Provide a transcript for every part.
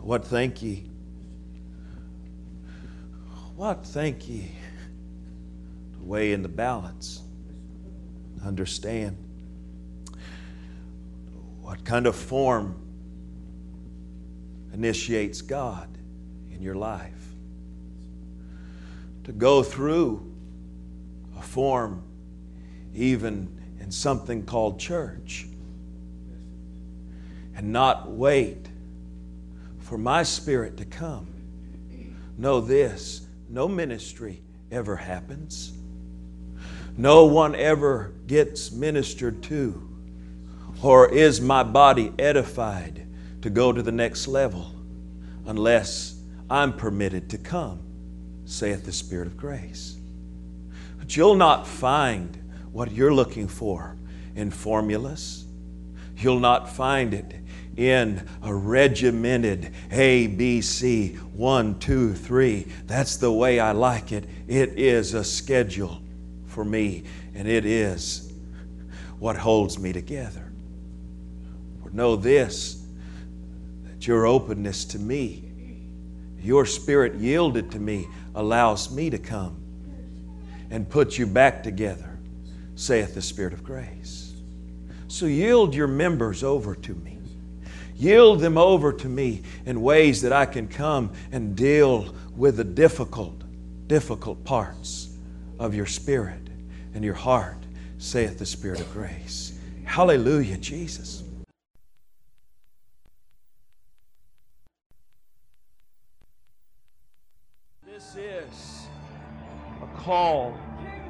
What think ye? What think ye? To weigh in the balance. Understand. What kind of form initiates God in your life? To go through a form even in something called church and not wait for my Spirit to come. Know this, no ministry ever happens. No one ever gets ministered to, or is my body edified to go to the next level unless I'm permitted to come, saith the Spirit of grace. But you'll not find what you're looking for in formulas. You'll not find it in a regimented A, B, C, 1, 2, 3. That's the way I like it. It is a schedule for me, and it is what holds me together. For know this, that your openness to me, your spirit yielded to me, allows me to come and put you back together, saith the Spirit of grace. So yield your members over to me. Yield them over to me in ways that I can come and deal with the difficult parts of your spirit and your heart, saith the Spirit of grace. Hallelujah, Jesus. This is a call,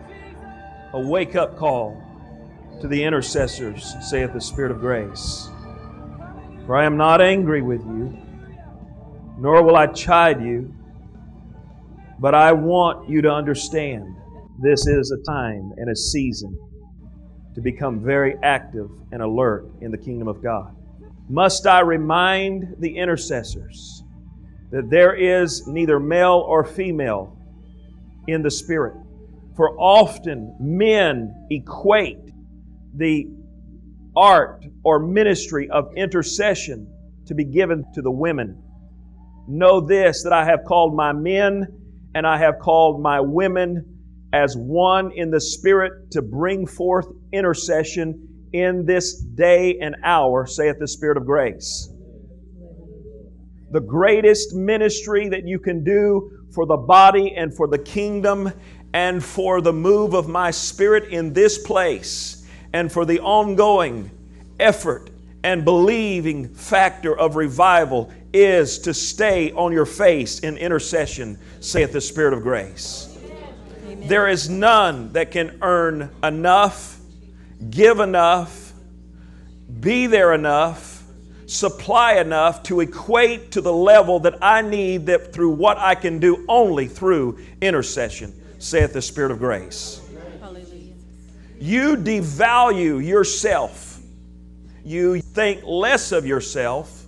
a wake-up call to the intercessors, saith the Spirit of grace. For I am not angry with you, nor will I chide you, but I want you to understand this is a time and a season to become very active and alert in the kingdom of God. Must I remind the intercessors that there is neither male or female in the Spirit? For often men equate the art or ministry of intercession to be given to the women. Know this, that I have called my men and I have called my women as one in the Spirit to bring forth intercession in this day and hour, saith the Spirit of grace. The greatest ministry that you can do for the body and for the kingdom and for the move of my Spirit in this place and for the ongoing effort and believing factor of revival is to stay on your face in intercession, saith the Spirit of grace. Amen. There is none that can earn enough, give enough, be there enough, supply enough to equate to the level that I need, that through what I can do only through intercession, saith the Spirit of grace. Hallelujah. You devalue yourself. You think less of yourself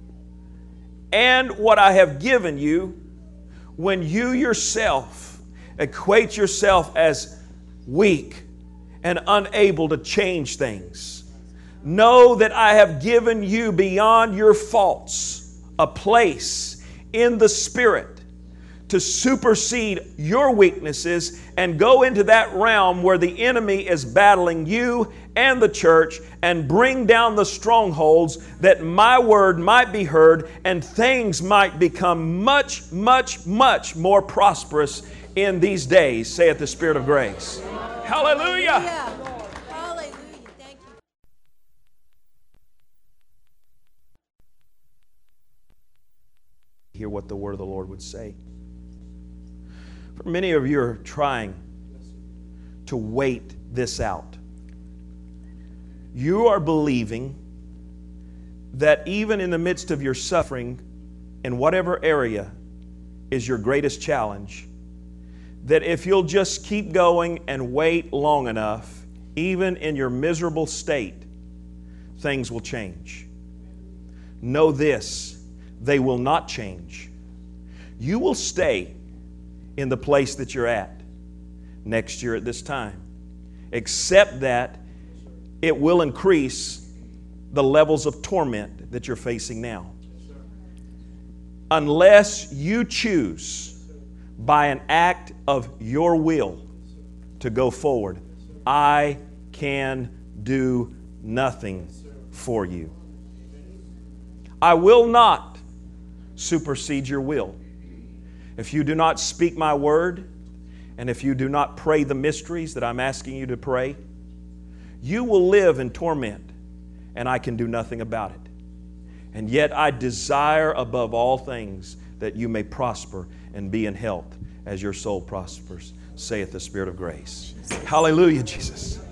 and what I have given you when you yourself equate yourself as weak and unable to change things. Know that I have given you beyond your faults a place in the Spirit to supersede your weaknesses and go into that realm where the enemy is battling you and the church and bring down the strongholds, that my word might be heard and things might become much, much, much more prosperous in these days, saith the Spirit of grace. Hallelujah! Hallelujah. Thank you. Hear what the word of the Lord would say. For many of you are trying to wait this out. You are believing that even in the midst of your suffering, in whatever area is your greatest challenge, that if you'll just keep going and wait long enough, even in your miserable state, things will change. Know this, they will not change. You will stay in the place that you're at next year at this time, except that it will increase the levels of torment that you're facing now. unless you choose by an act of your will to go forward, I can do nothing for you. I will not supersede your will. If you do not speak my word, and if you do not pray the mysteries that I'm asking you to pray, you will live in torment, and I can do nothing about it. And yet I desire above all things that you may prosper and be in health as your soul prospers, saith the Spirit of grace. Hallelujah, Jesus.